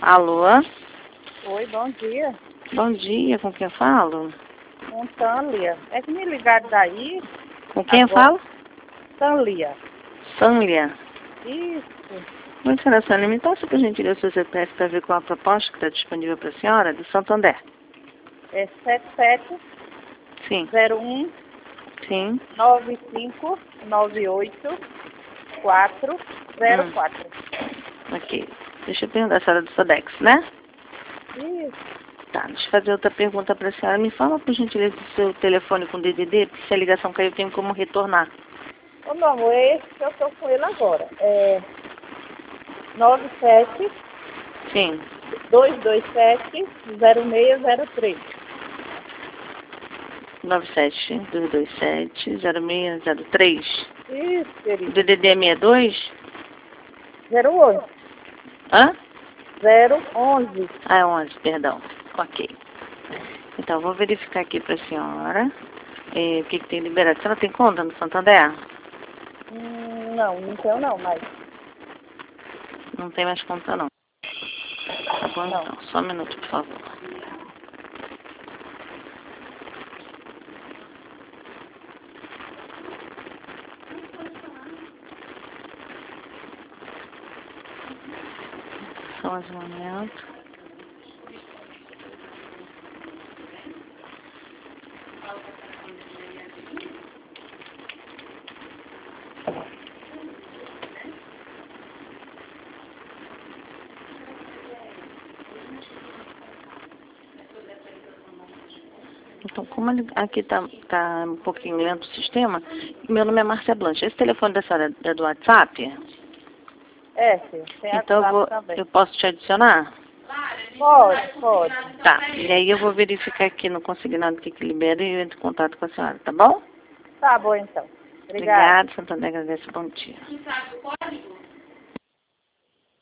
Alô? Oi, bom dia. Bom dia, com quem eu falo? Com Tânia. É que me ligaram daí. Com quem eu agora. falo? Tânia. Sânia. Isso. Muito senhora Sânia, me passa por gentileza o seu CPF para ver qual a proposta que está disponível para a senhora, do Santander. É Sim, 7701 sim. 9598 404. Ok. Deixa eu perguntar, a senhora é do Sodex, né? Isso. Tá, deixa eu fazer outra pergunta para a senhora. Me fala por gentileza o seu telefone com DDD, porque se a ligação caiu eu tenho como retornar. Ô, meu amor, é esse que eu estou com ele agora. É 97 Sim. 227 0603. 97-227-0603. Isso, O querido. DDD é 62? 08. Hã? 011. Ah, é 11, perdão. Ok. Então, vou verificar aqui para a senhora o que tem liberado. A senhora tem conta no Santander? Não tenho não, mas Não tem mais conta, não. Tá bom, não. então. Só um minuto, por favor. Só mais um momento. Então, como aqui tá um pouquinho lento o sistema, meu nome é Márcia Blanche. Esse telefone da senhora é do WhatsApp? É, filho. Tem Então, WhatsApp também. eu posso te adicionar? Pode. Tá. E aí eu vou verificar aqui no consignado que libera e eu entro em contato com a senhora, tá bom? Tá bom, então. Obrigada. Obrigada, Santander, agradece. Bom dia.